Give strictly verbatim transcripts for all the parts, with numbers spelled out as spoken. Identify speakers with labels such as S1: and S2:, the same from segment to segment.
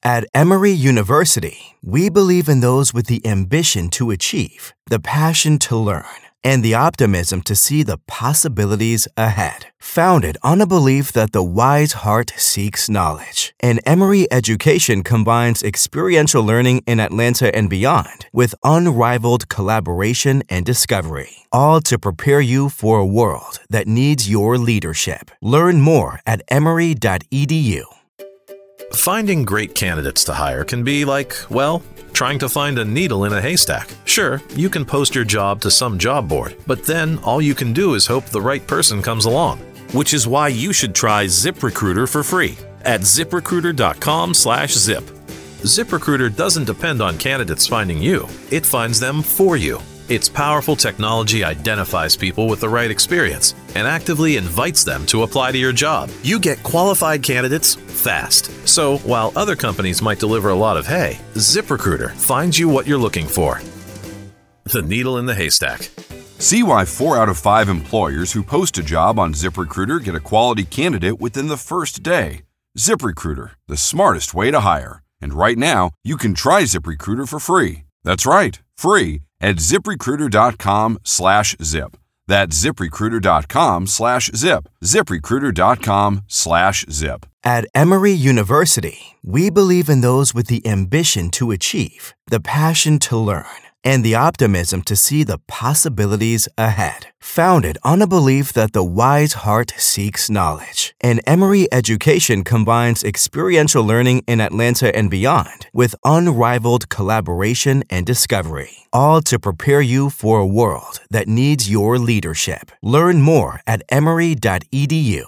S1: At Emory University, we believe in those with the ambition to achieve, the passion to learn, and the optimism to see the possibilities ahead. Founded on a belief that the wise heart seeks knowledge, and Emory education combines experiential learning in Atlanta and beyond with unrivaled collaboration and discovery, all to prepare you for a world that needs your leadership. Learn more at emory dot e d u.
S2: Finding great candidates to hire can be like, well, trying to find a needle in a haystack. Sure, you can post your job to some job board, but then all you can do is hope the right person comes along. Which is why you should try ZipRecruiter for free at zip recruiter dot com slash zip. ZipRecruiter doesn't depend on candidates finding you. It finds them for you. Its powerful technology identifies people with the right experience and actively invites them to apply to your job. You get qualified candidates fast. So while other companies might deliver a lot of hay, ZipRecruiter finds you what you're looking for. The needle in the haystack.
S3: See why four out of five employers who post a job on ZipRecruiter get a quality candidate within the first day. ZipRecruiter, the smartest way to hire. And right now, you can try ZipRecruiter for free. That's right, free at zip recruiter dot com slash zip. That's zip recruiter dot com slash zip. zip recruiter dot com slash zip.
S1: At Emory University, we believe in those with the ambition to achieve, the passion to learn, and the optimism to see the possibilities ahead. Founded on a belief that the wise heart seeks knowledge, and Emory education combines experiential learning in Atlanta and beyond with unrivaled collaboration and discovery, all to prepare you for a world that needs your leadership. Learn more at emory dot e d u.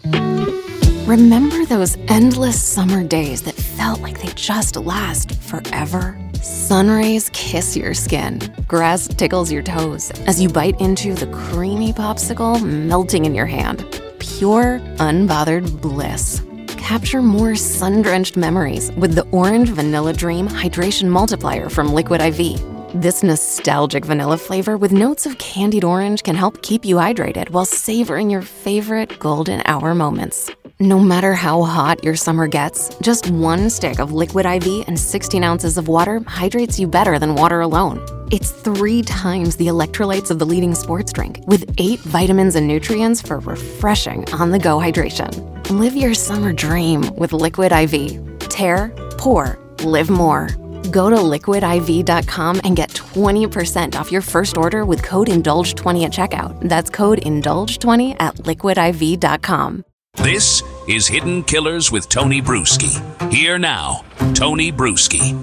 S4: Remember those endless summer days that felt like they just last forever? Sun rays kiss your skin, grass tickles your toes as you bite into the creamy popsicle melting in your hand. Pure, unbothered bliss. Capture more sun-drenched memories with the Orange Vanilla Dream Hydration Multiplier from Liquid I V. This nostalgic vanilla flavor with notes of candied orange can help keep you hydrated while savoring your favorite golden hour moments. No matter how hot your summer gets, just one stick of Liquid I V and sixteen ounces of water hydrates you better than water alone. It's three times the electrolytes of the leading sports drink, with eight vitamins and nutrients for refreshing on-the-go hydration. Live your summer dream with Liquid I V. Tear, pour, live more. Go to liquid I V dot com and get twenty percent off your first order with code indulge twenty at checkout. That's code indulge twenty at liquid I V dot com.
S5: This is Hidden Killers with Tony Bruschi. Here now, Tony Bruschi.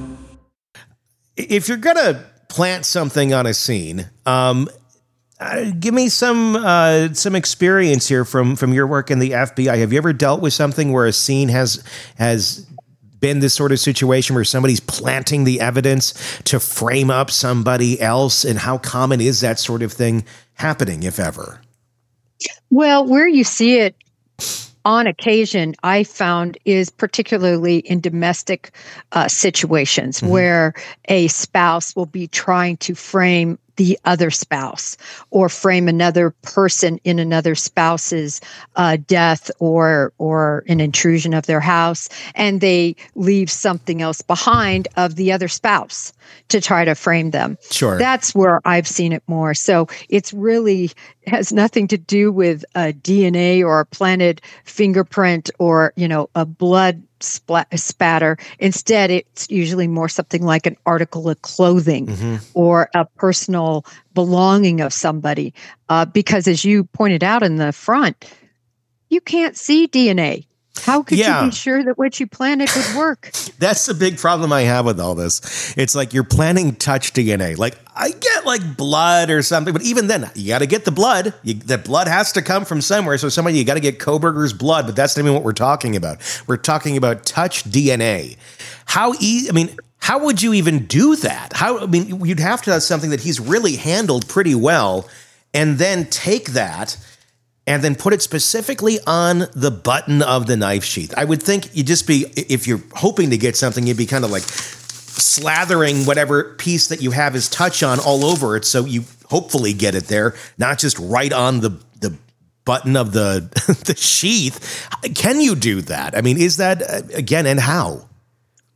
S6: If you're going to plant something on a scene, um, uh, give me some uh, some experience here from, from your work in the F B I. Have you ever dealt with something where a scene has has been this sort of situation where somebody's planting the evidence to frame up somebody else? And how common is that sort of thing happening, if ever?
S7: Well, where you see it on occasion, I found, is particularly in domestic uh, situations mm-hmm. where a spouse will be trying to frame the other spouse or frame another person in another spouse's uh, death or or an intrusion of their house, and they leave something else behind of the other spouse to try to frame them.
S6: Sure.
S7: That's where I've seen it more. So it's really has nothing to do with a D N A or a planted fingerprint or, you know, a blood splat- spatter. Instead, it's usually more something like an article of clothing mm-hmm. or a personal belonging of somebody. Uh, because as you pointed out in the front, you can't see D N A. How could
S6: yeah.
S7: you be sure that what you planted would work?
S6: That's the big problem I have with all this. It's like you're planting touch D N A. Like I get like blood or something, but even then you got to get the blood. You, the blood has to come from somewhere. So somebody, you got to get Kohberger's blood, but that's not even what we're talking about. We're talking about touch D N A. How easy, I mean, how would you even do that? How, I mean, you'd have to have something that he's really handled pretty well and then take that and then put it specifically on the button of the knife sheath. I would think you'd just be, if you're hoping to get something, you'd be kind of like slathering whatever piece that you have his touch on all over it, so you hopefully get it there, not just right on the the button of the the sheath. Can you do that? I mean, is that, again, and how?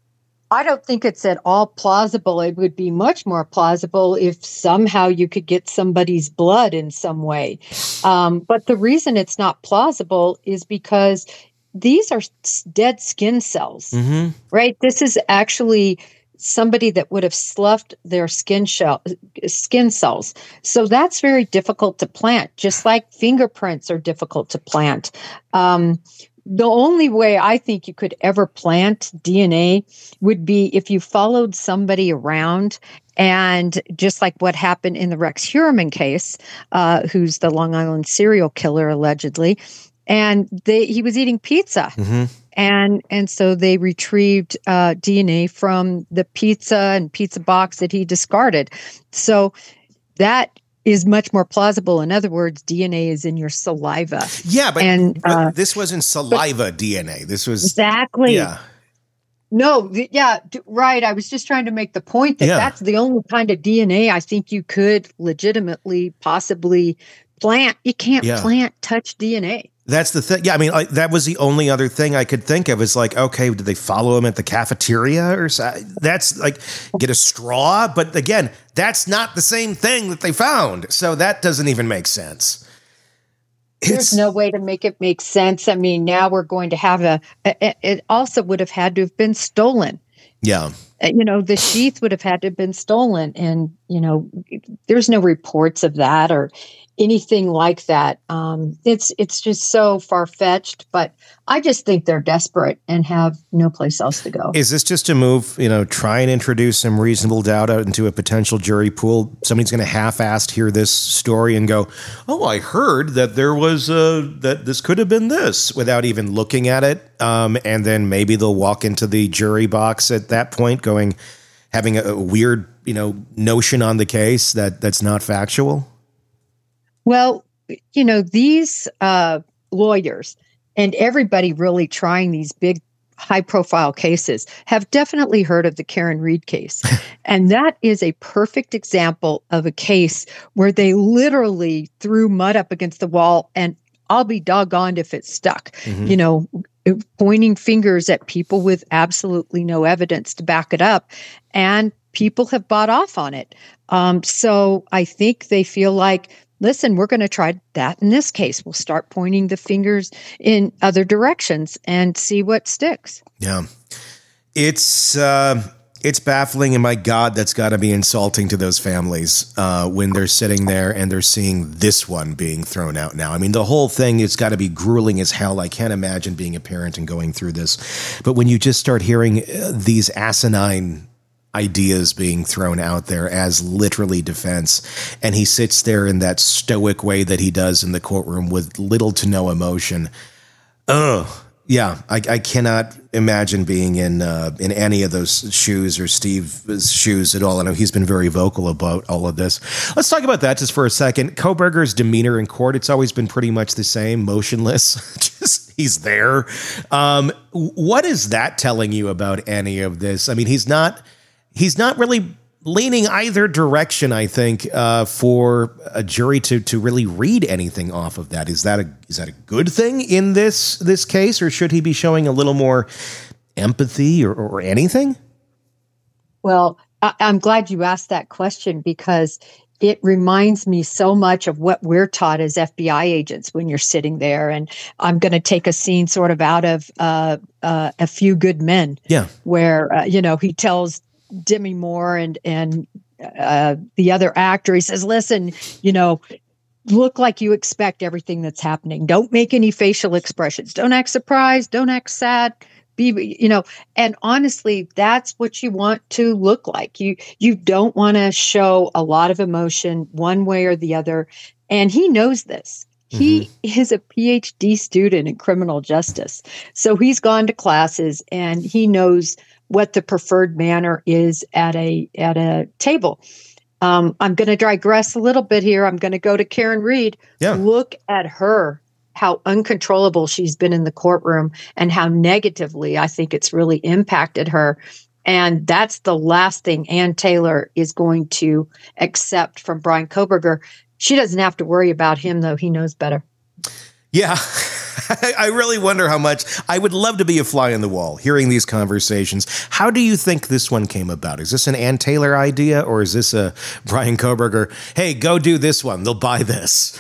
S7: I don't think it's at all plausible. It would be much more plausible if somehow you could get somebody's blood in some way. Um, but the reason it's not plausible is because these are s- dead skin cells,
S6: Mm-hmm.
S7: right? This is actually somebody that would have sloughed their skin shell, skin cells. So that's very difficult to plant, just like fingerprints are difficult to plant. Um, the only way I think you could ever plant D N A would be if you followed somebody around, and just like what happened in the Rex Heuermann case, uh, who's the Long Island serial killer allegedly, and they he was eating pizza.
S6: Mm-hmm.
S7: And and so they retrieved uh, D N A from the pizza and pizza box that he discarded. So that is much more plausible. In other words, D N A is in your saliva.
S6: Yeah, but,
S7: And,
S6: but
S7: uh,
S6: this wasn't saliva D N A. This was
S7: Exactly.
S6: Yeah.
S7: No, th- yeah, d- right. I was just trying to make the point that
S6: Yeah.
S7: that's the only kind of D N A I think you could legitimately, possibly plant. You can't
S6: Yeah.
S7: plant touch D N A.
S6: That's the thing. Yeah, I mean, like, that was the only other thing I could think of. Is like, okay, did they follow him at the cafeteria or so? That's like get a straw, but again, that's not the same thing that they found. So that doesn't even make sense.
S7: There's no way to make it make sense. I mean, now we're going to have a, a- it also would have had to have been stolen.
S6: Yeah.
S7: Uh, You know, the sheath would have had to have been stolen. And, you know, there's no reports of that or anything like that. Um, it's it's just so far-fetched, but I just think they're desperate and have no place else to go.
S6: Is this just a move, you know, try and introduce some reasonable doubt out into a potential jury pool? Somebody's going to half-assed hear this story and go, oh, I heard that there was, uh, that this could have been this, without even looking at it. Um, and then maybe they'll walk into the jury box at that point going, having a, a weird, you know, notion on the case that that's not factual.
S7: Well, you know, these uh, lawyers and everybody really trying these big, high profile cases have definitely heard of the Karen Reed case. And that is a perfect example of a case where they literally threw mud up against the wall, and I'll be doggoned if it stuck.
S6: Mhm.
S7: You know, pointing fingers at people with absolutely no evidence to back it up. And people have bought off on it. Um, so I think they feel like, listen, we're going to try that in this case. We'll start pointing the fingers in other directions and see what sticks.
S6: Yeah. It's uh, it's baffling, and my God, that's got to be insulting to those families uh, when they're sitting there and they're seeing this one being thrown out now. I mean, the whole thing has got to be grueling as hell. I can't imagine being a parent and going through this. But when you just start hearing uh, these asinine ideas being thrown out there as literally defense, and he sits there in that stoic way that he does in the courtroom with little to no emotion. Oh, yeah, I, I cannot imagine being in uh, in any of those shoes or Steve's shoes at all. I know he's been very vocal about all of this. Let's talk about that just for a second. Kohberger's demeanor in court, it's always been pretty much the same, motionless. Just he's there. Um, what is that telling you about any of this? I mean, he's not he's not really leaning either direction, I think, uh, for a jury to to really read anything off of that. Is that a is that a good thing in this this case, or should he be showing a little more empathy or, or anything?
S7: Well, I- I'm glad you asked that question, because it reminds me so much of what we're taught as F B I agents when you're sitting there. And I'm going to take a scene sort of out of uh, uh, A Few Good Men,
S6: Yeah.
S7: where, uh, you know, he tells Demi Moore and and uh, the other actor, he says, listen, you know, look like you expect everything that's happening. Don't make any facial expressions. Don't act surprised. Don't act sad. Be, you know, and honestly, that's what you want to look like. You you don't want to show a lot of emotion one way or the other. And he knows this. He is a P H D student in criminal justice. So he's gone to classes and he knows what the preferred manner is at a at a table. Um, I'm going to digress a little bit here. I'm going to go to Karen Reed.
S6: Yeah.
S7: Look at her, how uncontrollable she's been in the courtroom and how negatively I think it's really impacted her. And that's the last thing Ann Taylor is going to accept from Bryan Kohberger. She doesn't have to worry about him, though. He knows better.
S6: Yeah. I really wonder how much. I would love to be a fly on the wall hearing these conversations. How do you think this one came about? Is this an Ann Taylor idea, or is this a Bryan Kohberger, hey, go do this one, they'll buy this?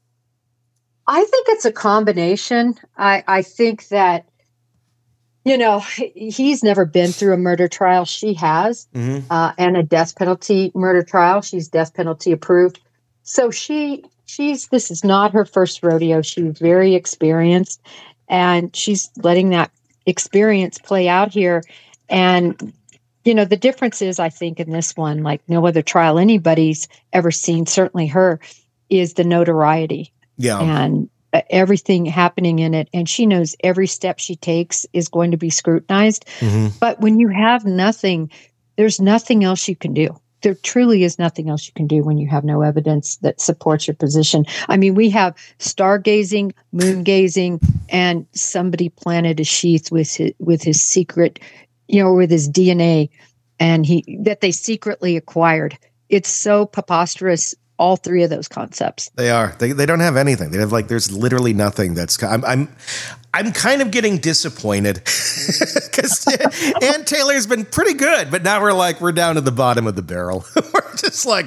S7: I think it's a combination. I, I think that, you know, he's never been through a murder trial. She has, mm-hmm. uh, and a death penalty murder trial. She's death penalty approved. So she... She's, this is not her first rodeo. She's very experienced, and she's letting that experience play out here. And, you know, the difference is, I think, in this one, like no other trial anybody's ever seen, certainly her, is the notoriety.
S6: Yeah.
S7: And uh, everything happening in it. And she knows every step she takes is going to be scrutinized. Mm-hmm. But when you have nothing, there's nothing else you can do. There truly is nothing else you can do when you have no evidence that supports your position. I mean, we have stargazing, moon gazing, and somebody planted a sheath with his, with his secret, you know, with his D N A, and he that they secretly acquired. It's so preposterous. All three of those concepts.
S6: They are. They they don't have anything. They have like there's literally nothing that's. I'm I'm I'm kind of getting disappointed because Ann Taylor's been pretty good, but now we're like we're down to the bottom of the barrel. We're just like,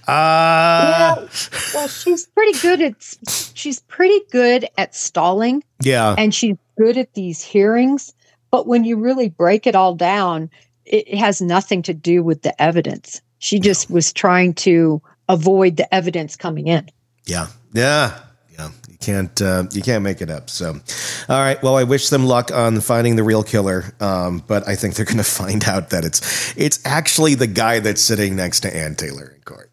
S6: uh
S7: yeah, well, she's pretty good at she's pretty good at stalling.
S6: Yeah,
S7: and she's good at these hearings. But when you really break it all down, it has nothing to do with the evidence. She just was trying to avoid the evidence coming in.
S6: Yeah. Yeah. Yeah. You can't, uh, you can't make it up. So, all right. Well, I wish them luck on finding the real killer. Um, but I think they're going to find out that it's, it's actually the guy that's sitting next to Ann Taylor in court.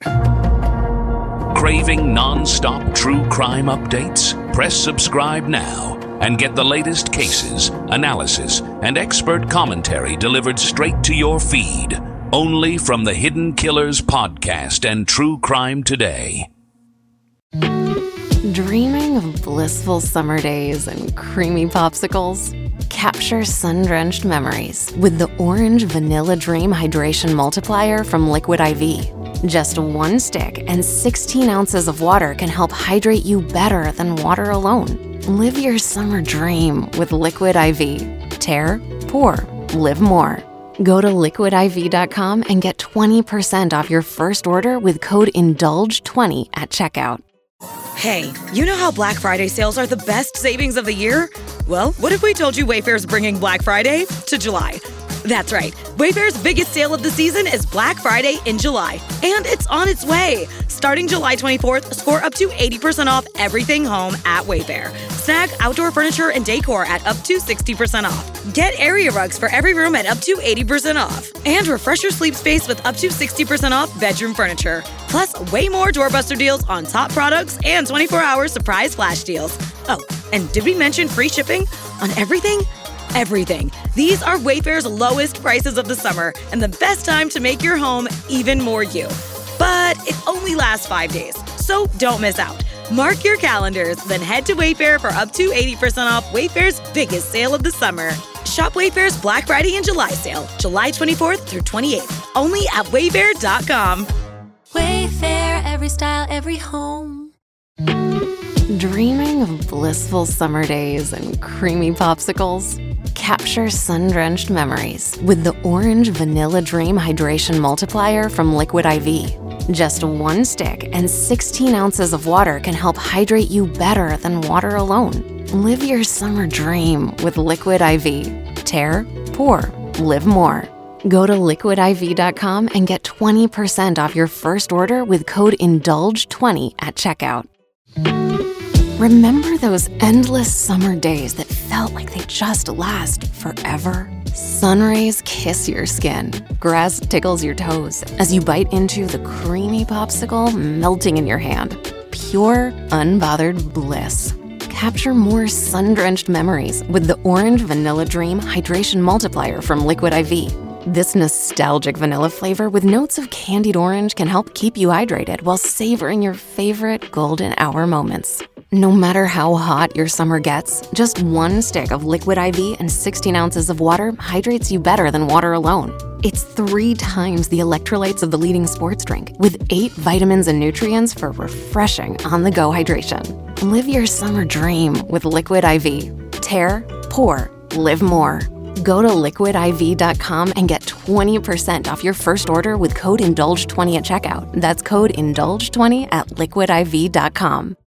S5: Craving non-stop true crime updates? Press subscribe now and get the latest cases, analysis, and expert commentary delivered straight to your feed. Only from the Hidden Killers podcast and True Crime Today.
S4: Dreaming of blissful summer days and creamy popsicles? Capture sun-drenched memories with the Orange Vanilla Dream Hydration Multiplier from Liquid I V. Just one stick and sixteen ounces of water can help hydrate you better than water alone. Live your summer dream with Liquid I V. Tear, pour, live more. Go to liquid I V dot com and get twenty percent off your first order with code indulge twenty at checkout.
S8: Hey, you know how Black Friday sales are the best savings of the year? Well, what if we told you Wayfair's bringing Black Friday to July? That's right. Wayfair's biggest sale of the season is Black Friday in July. And it's on its way. Starting July twenty-fourth, score up to eighty percent off everything home at Wayfair. Snag outdoor furniture and decor at up to sixty percent off. Get area rugs for every room at up to eighty percent off. And refresh your sleep space with up to sixty percent off bedroom furniture. Plus, way more doorbuster deals on top products and twenty-four hour surprise flash deals. Oh, and did we mention free shipping on everything? Everything. These are Wayfair's lowest prices of the summer and the best time to make your home even more you. But it only lasts five days, so don't miss out. Mark your calendars, then head to Wayfair for up to eighty percent off Wayfair's biggest sale of the summer. Shop Wayfair's Black Friday and July sale, July twenty-fourth through twenty-eighth, only at wayfair dot com.
S9: Wayfair, every style, every home.
S4: Dreaming of blissful summer days and creamy popsicles? Capture sun-drenched memories with the Orange Vanilla Dream Hydration Multiplier from Liquid I V. Just one stick and sixteen ounces of water can help hydrate you better than water alone. Live your summer dream with Liquid I V. Tear, pour, live more. Go to liquid I V dot com and get twenty percent off your first order with code indulge twenty at checkout. Remember those endless summer days that felt like they just last forever? Sun rays kiss your skin. Grass tickles your toes as you bite into the creamy popsicle melting in your hand. Pure, unbothered bliss. Capture more sun-drenched memories with the Orange Vanilla Dream Hydration Multiplier from Liquid I V. This nostalgic vanilla flavor with notes of candied orange can help keep you hydrated while savoring your favorite golden hour moments. No matter how hot your summer gets, just one stick of Liquid I V and sixteen ounces of water hydrates you better than water alone. It's three times the electrolytes of the leading sports drink, with eight vitamins and nutrients for refreshing on-the-go hydration. Live your summer dream with Liquid I V. Tear, pour, live more. Go to liquid I V dot com and get twenty percent off your first order with code indulge twenty at checkout. That's code indulge twenty at liquid I V dot com.